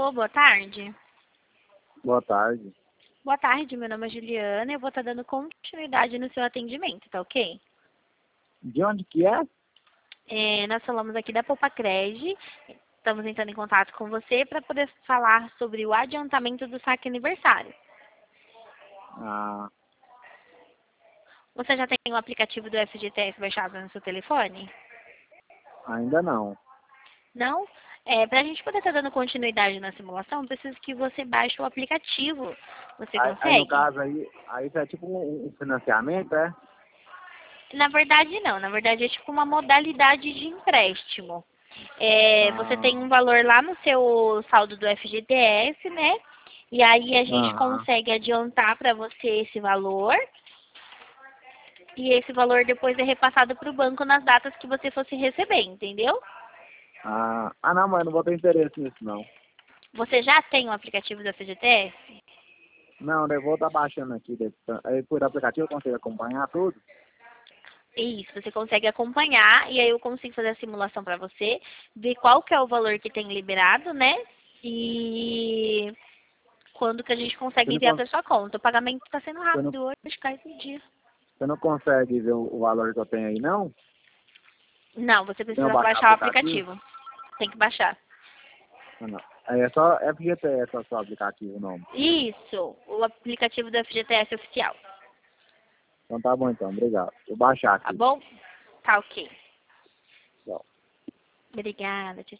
Alô, boa tarde. Boa tarde. Boa tarde, meu nome é Juliana e eu vou estar dando continuidade no seu atendimento, tá ok? De onde que é? Nós falamos aqui da Popacred, estamos entrando em contato com você para poder falar sobre o adiantamento do saque aniversário. Ah, Você já tem o aplicativo do FGTS baixado no seu telefone? ainda não. Não? Para a gente poder estar dando continuidade na simulação, eu preciso que você baixe o aplicativo. Você Aí no consegue? caso aí é tipo um financiamento, é? Na verdade, não. Na verdade, é tipo uma modalidade de empréstimo. Você tem Ah, um valor lá no seu saldo do FGTS, né? E aí a gente aham. consegue adiantar para você esse valor. E esse valor depois é repassado para o banco nas datas que você fosse receber, entendeu? Não, mas eu não vou ter interesse nisso, não. Você já tem o aplicativo do FGTS? Não, eu vou estar baixando aqui. Aí por aplicativo eu consigo acompanhar tudo? Isso, você consegue acompanhar e aí eu consigo fazer a simulação para você, ver qual que é o valor que tem liberado, né? E quando que a gente Você consegue não, enviar para sua conta. O pagamento está sendo você não, rápido hoje, cai esse dia. você não consegue ver o valor que eu tenho aí, não? Não, você Sem eu precisa baixar o baixar o aplicativo? aplicativo. Tem que baixar. Ah, não. Aí é só FGTS, é só o aplicativo o nome. Isso, o aplicativo do FGTS oficial. Então tá bom então, obrigado. Vou baixar Tá aqui. bom? Tá ok. Tchau. Obrigada, tchau.